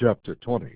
Chapter 20.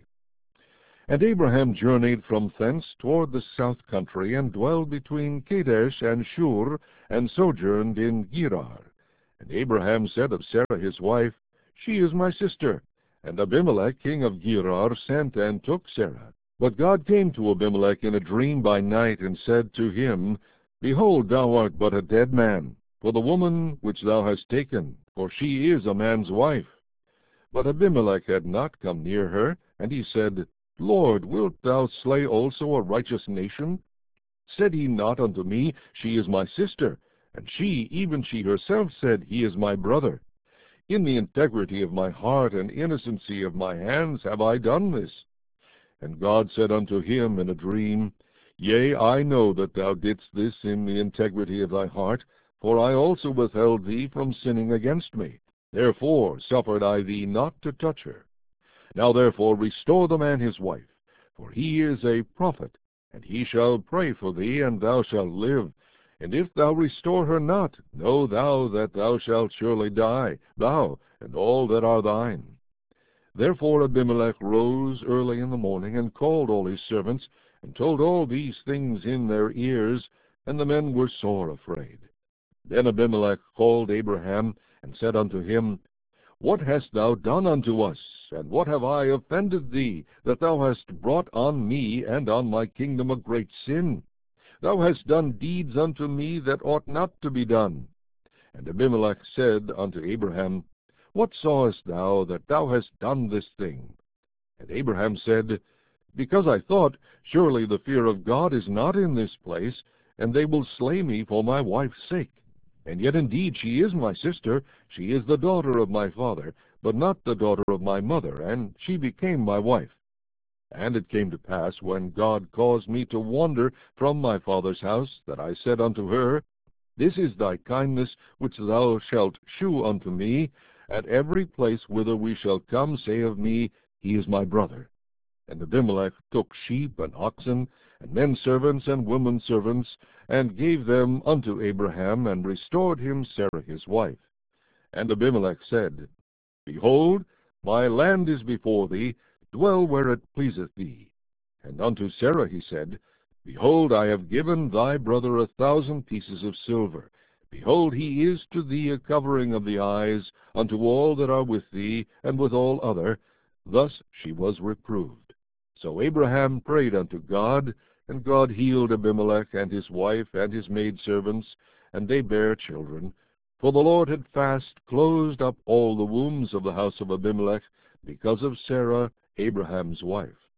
And Abraham journeyed from thence toward the south country, and dwelled between Kadesh and Shur, and sojourned in Gerar. And Abraham said of Sarah his wife, She is my sister. And Abimelech king of Gerar sent and took Sarah. But God came to Abimelech in a dream by night, and said to him, Behold, thou art but a dead man, for the woman which thou hast taken, for she is a man's wife. But Abimelech had not come near her, and he said, Lord, wilt thou slay also a righteous nation? Said he not unto me, She is my sister? And she, even she herself, said, He is my brother. In the integrity of my heart and innocency of my hands have I done this. And God said unto him in a dream, Yea, I know that thou didst this in the integrity of thy heart, for I also withheld thee from sinning against me. Therefore suffered I thee not to touch her. Now therefore restore the man his wife, for he is a prophet, and he shall pray for thee, and thou shalt live. And if thou restore her not, know thou that thou shalt surely die, thou and all that are thine. Therefore Abimelech rose early in the morning, and called all his servants, and told all these things in their ears, and the men were sore afraid. Then Abimelech called Abraham, and said unto him, What hast thou done unto us, and what have I offended thee, that thou hast brought on me and on my kingdom a great sin? Thou hast done deeds unto me that ought not to be done. And Abimelech said unto Abraham, What sawest thou that thou hast done this thing? And Abraham said, Because I thought, Surely the fear of God is not in this place, and they will slay me for my wife's sake. And yet indeed she is my sister, she is the daughter of my father, but not the daughter of my mother, and she became my wife. And it came to pass, when God caused me to wander from my father's house, that I said unto her, This is thy kindness which thou shalt shew unto me. At every place whither we shall come, say of me, He is my brother. And Abimelech took sheep and oxen, and men servants and women servants, and gave them unto Abraham, and restored him Sarah his wife. And Abimelech said, Behold, my land is before thee, dwell where it pleaseth thee. And unto Sarah he said, Behold, I have given thy brother 1,000 pieces of silver. Behold, he is to thee a covering of the eyes, unto all that are with thee, and with all other. Thus she was reproved. So Abraham prayed unto God, and God healed Abimelech and his wife and his maidservants, and they bare children. For the Lord had fast closed up all the wombs of the house of Abimelech, because of Sarah, Abraham's wife.